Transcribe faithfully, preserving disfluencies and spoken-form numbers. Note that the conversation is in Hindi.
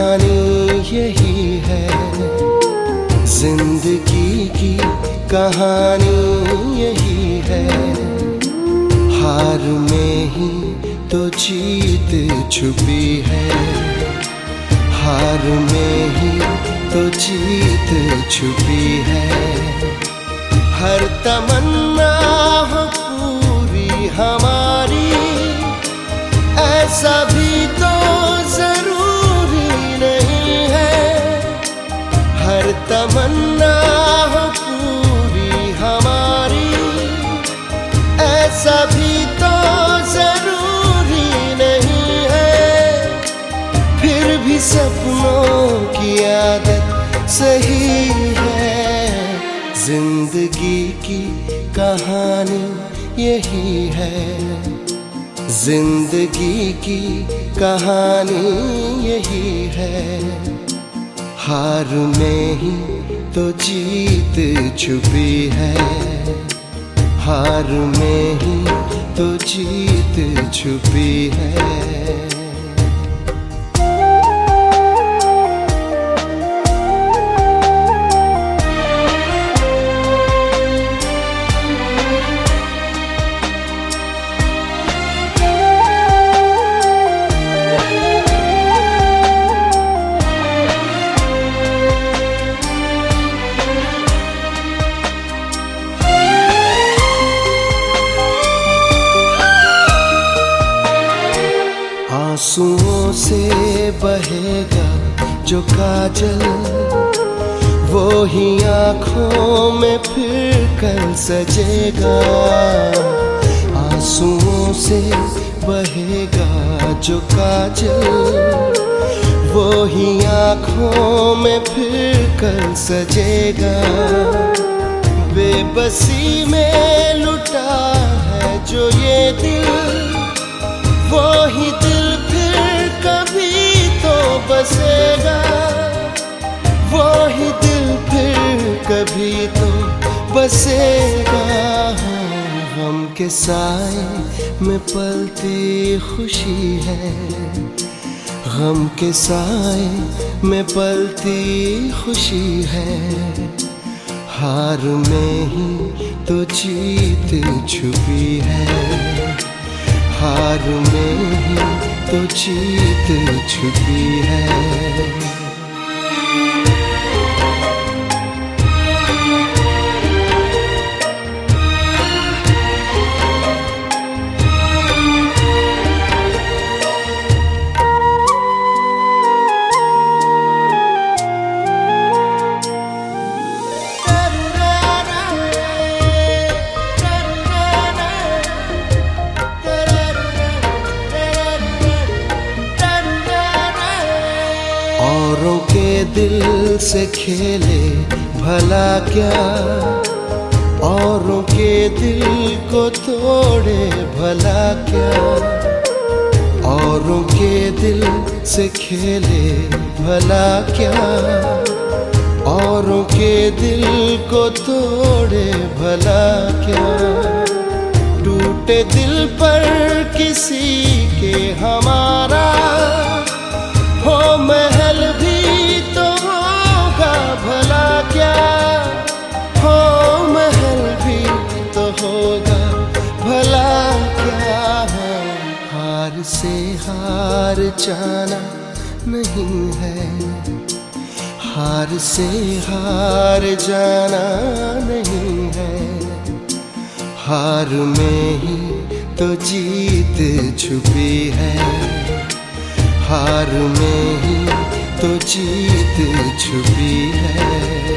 कहानी यही है, जिंदगी की कहानी यही है। हार में ही तो जीत छुपी है, हार में ही तो जीत छुपी है। हर तमन्ना हो पूरी हमारी, ऐसा भी तो जरूरी नहीं है। हर तमन्ना हो पूरी हमारी, ऐसा भी तो जरूरी नहीं है। फिर भी सपनों की आदत सही है, जिंदगी की कहानी यही है। जिंदगी की कहानी यही है, हार में ही तो जीत छुपी है। हार में ही तो जीत छुपी है। आंसुओं से बहेगा जो काजल, वो ही आँखों में फिर कर सजेगा। आंसुओं से बहेगा जो काजल, वो ही आँखों में फिर कर सजेगा। बेबसी में लुटा है जो ये दिल, वो ही दिल फिर कभी तो बसेगा। वो ही दिल फिर कभी तो बसेगा। गम के साए में पलती खुशी है, गम के साए में पलती खुशी है। हार में ही तो जीत छुपी है, हार में ही तो जीत छुपी है। औरों के दिल से खेले भला क्या, औरों के दिल को तोड़े भला क्या। औरों के दिल से खेले भला क्या, औरों के दिल को तोड़े भला क्या। टूटे दिल पर किसी के हमारा हो महल भी तो होगा भला क्या, हो महल भी तो होगा भला क्या। हार से हार जाना नहीं है, हार से हार जाना नहीं है। हार में ही तो जीत छुपी है, हार में ही तो जीत छुपी है।